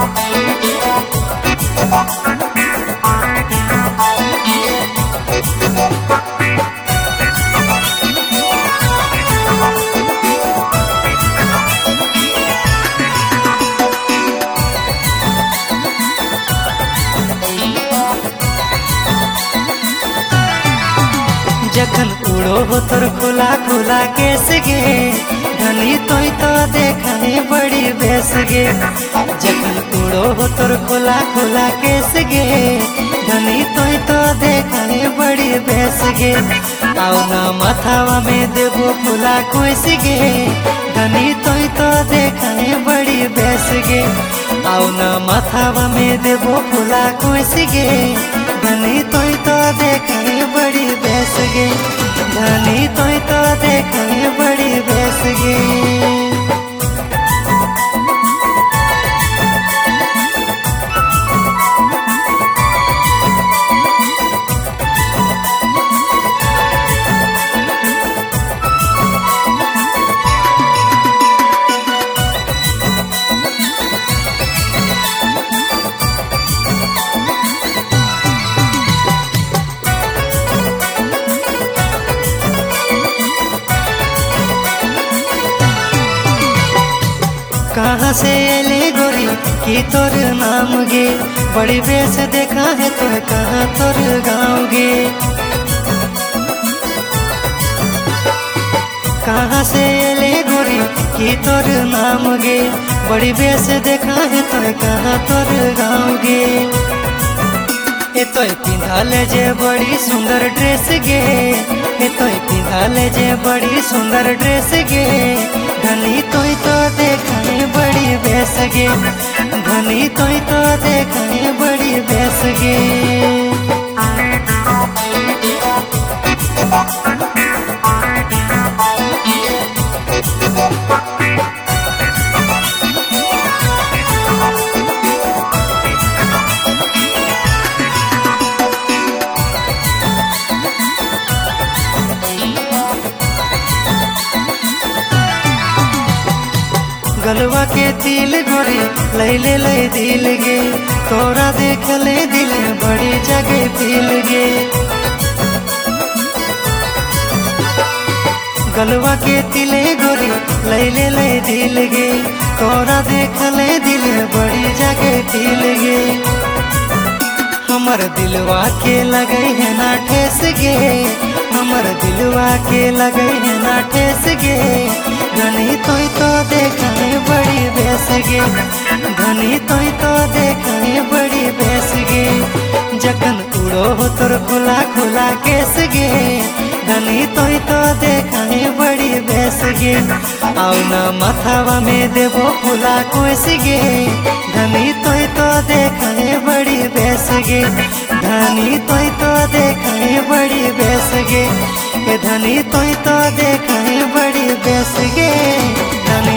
जखन उड़ो हो तोर खुला खुला केस गे धनी तोय तो देखने बड़ी बेस गे। जखन उड़ो हो तोर खुला खुला केस गे धनी तोय तो देखने बड़ी बेस गे। आओ ना माथावा में देबो फुला कोइस गे धनी तोय तो देखने बड़ी बेस गे। आओ ना माथावा में देबो फुला कोइस गे धनी तोय तो देखने बड़ी बेस गे। धनी तोय तो देखने बड़ी बेस गे। कहाँ से एले गोरी की तोर नाम गे बड़ी बेस देखा है तो कहाँ तोर गाँव गे। कहाँ से एले गोरी की तोर नाम गे बड़ी बेस देखा है तो कहाँ तोर गाँव गे। ए तो पिंधाले जे बड़ी सुंदर ड्रेस गे ए तो पिंधाले जे बड़ी सुंदर ड्रेस गे धनी तोय तो देखने बड़ी बेस गे। धनी तोय तो देखने बड़ी बेस गे। गलवा के तिल गोरी लैले लै दिल गे तोरा देख ले दिल बड़ी जगह दिल गे। गलवा के तिले गोरी लैले लै दिल गे तोरा देख ले दिल बड़ी जगह दिल गे। हमर दिलवा के लगे है ना ठेस गे हमर दिलवा के लगे है ना ठेस गे। धनी तोय तो देखने बड़ी बेस गे। धनी तोय तो देखने बड़ी बेस गे। जखन उड़ो हो तोर खुला खुला केस गे धनी तोय तो देखने बड़ी बेस गे। आओ ना माथावा में देबो फुला कोइस गे धनी तोय तो देखने बड़ी बेस गे। धनी तोय तो देखने बड़ी बेस गे। धनी तोय तो देखने बड़ी बेस गे।